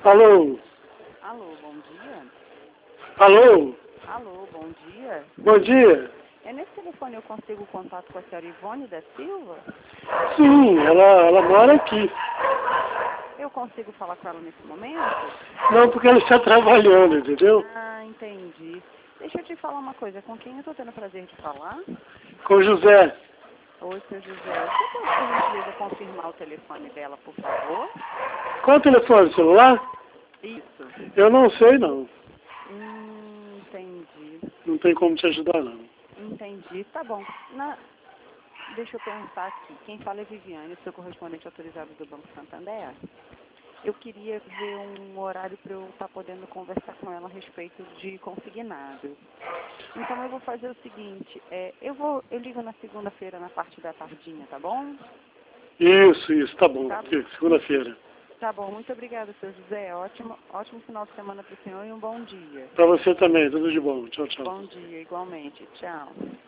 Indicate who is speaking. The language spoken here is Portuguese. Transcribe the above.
Speaker 1: Alô?
Speaker 2: Alô, bom dia.
Speaker 1: Alô?
Speaker 2: Alô, bom dia.
Speaker 1: Bom dia.
Speaker 2: É nesse telefone eu consigo contato com a senhora Ivone da Silva?
Speaker 1: Sim, ela mora aqui.
Speaker 2: Eu consigo falar com ela nesse momento?
Speaker 1: Não, porque ela está trabalhando, entendeu?
Speaker 2: Ah, entendi. Deixa eu te falar uma coisa. Com quem eu estou tendo o prazer de falar?
Speaker 1: Com o José.
Speaker 2: Oi, seu José. Você pode, por gentileza, confirmar o telefone dela, por favor?
Speaker 1: Qual o telefone? Celular?
Speaker 2: Isso.
Speaker 1: Eu não sei, não.
Speaker 2: Entendi.
Speaker 1: Não tem como te ajudar, não.
Speaker 2: Entendi. Tá bom. Deixa eu pensar aqui. Quem fala é Viviane, sou correspondente autorizado do Banco Santander. Eu queria ver um horário para eu estar podendo conversar com ela a respeito de consignado. Então eu vou fazer o seguinte, eu ligo na segunda-feira na parte da tardinha, tá bom?
Speaker 1: Isso, tá bom.
Speaker 2: Tá,
Speaker 1: Segunda-feira.
Speaker 2: tá bom, muito obrigada, seu José. Ótimo final de semana para o senhor e um bom dia.
Speaker 1: Pra você também, tudo de bom. Tchau, tchau.
Speaker 2: Bom dia, igualmente. Tchau.